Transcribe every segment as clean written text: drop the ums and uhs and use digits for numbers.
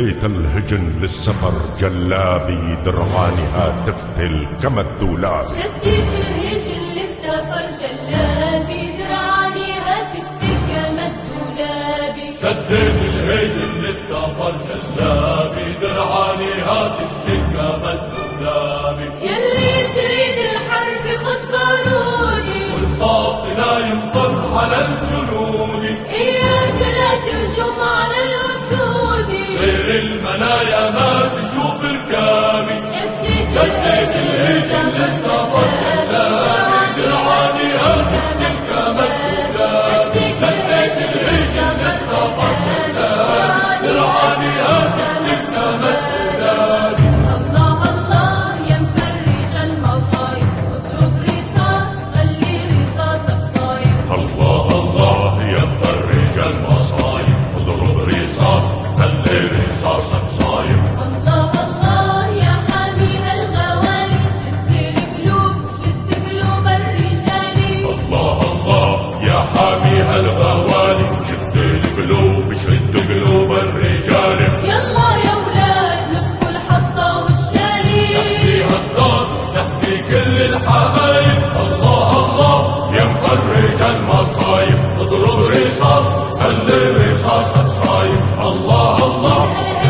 شديت الهجن للسفر جلابي درعانها تفتل كما الدولاب. شديت الهجن للسفر جلابي درعانها تفتل كما الدولاب. شديت الهجن للسفر جلابي درعانها تفتل كما الدولاب. يلي تريد الحرب خد بارودي والرصاص لا يمطر على الجنود. إياك لا تهجم على الأسود غير المنايا ما تشوف ركابي. شديت الهجن للسفر جلابي درعانها تفتل كما الدولاب. شديت الهجن للسفر جلابي درعانها تفتل كما الدولاب. الله الله يا مفرج المصايب اضرب رصاص خلي رصاصك صايب. الله الله يا مفرج المصايب اضرب رصاص خلي رصاصك صايب. الله الله يا حاميها الغوالي شد القلوب شد قلوب الرجال. الله الله يا حاميها الغوالي شد القلوب شد قلوب الرجال. يلا يا ولاد لفوا الحطة والشالي نحميها الدار نحمي كل الحبايب. الله الله يا مفرج المصايب اضرب رصاص خلي رصاصك صايب. الله الله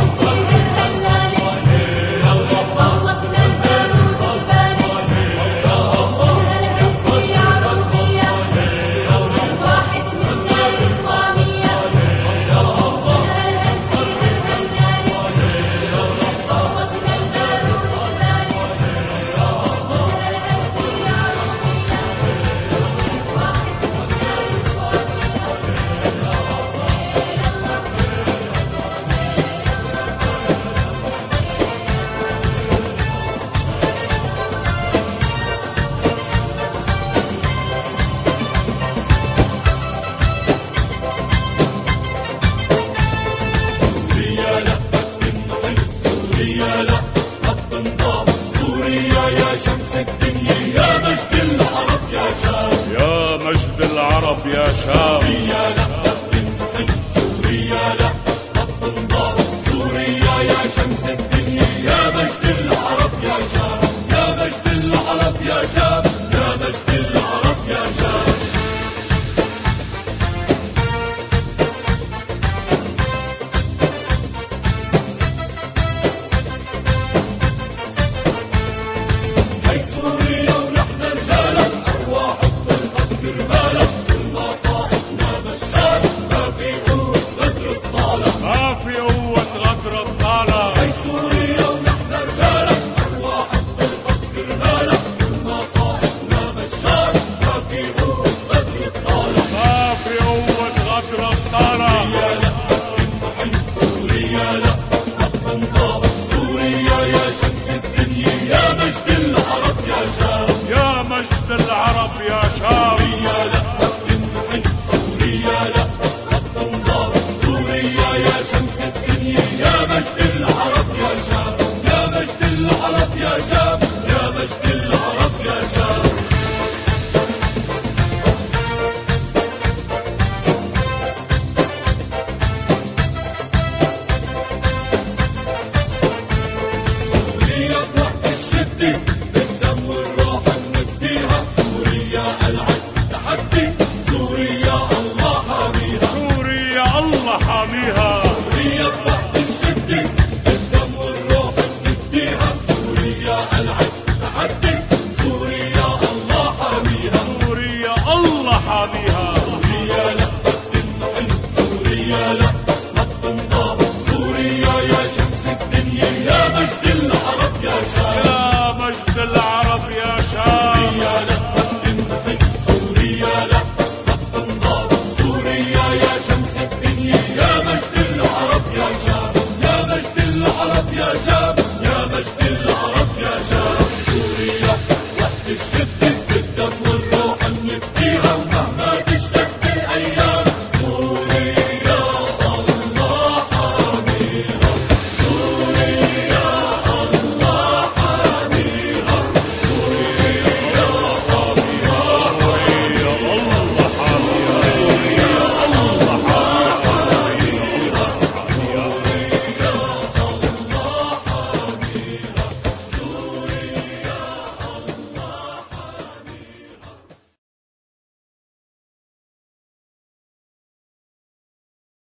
يا مجد العرب يا شام. سوريا لا تنحل سوريا لا تنضام. سوريا يا شمس الدنيا يا مجد العرب يا شام. يا مجد العرب يا شام. يا مجد العرب يا شام. هي سوريا ونحن رجالك أرواح الطلقة رمالك. كلنا طائفنا بشار ما في قوة غدر الطالة. ما في قوة غدر الطالة. هي سوريا ونحن رجالك أرواح الطلقة رمالك. كلنا طائفنا بشار ما في قوة غدر الطالة. ما في قوة غدر الطالة. سوريا لا تنحل سوريا لا تنضام. سوريا يا شمس الدنيا يا مجد العرب يا شام. يا مجد العرب يا شام. سوريا لا تنحل سوريا لا تنضام. سوريا يا شمس الدنيا يا مجد العرب يا شام. يا مجد العرب يا شام. يا مجد العرب يا شام. سوريا بوقت الشدة بالدم والروح نفديها. سوريا قلعة تحدي. سوريا الله حاميها. سوريا الله حاميها. سوريا بوقت الشدة بالدم والروح نفديها. سوريا قلعة تحدي. سوريا الله حاميها. سوريا الله حاميها. سوريا لا تنحل سوريا لا تنضام. سوريا يا شمس الدنيا يا مجد العرب يا شام. يا مجد العرب يا شام. سوريا لا تنحل سوريا لا تنضام. سوريا يا شمس الدنيا يا مجد العرب يا شام. يا مجد العرب يا شام. يا مجد العرب يا شام. سوريا وقت الشدة بالدم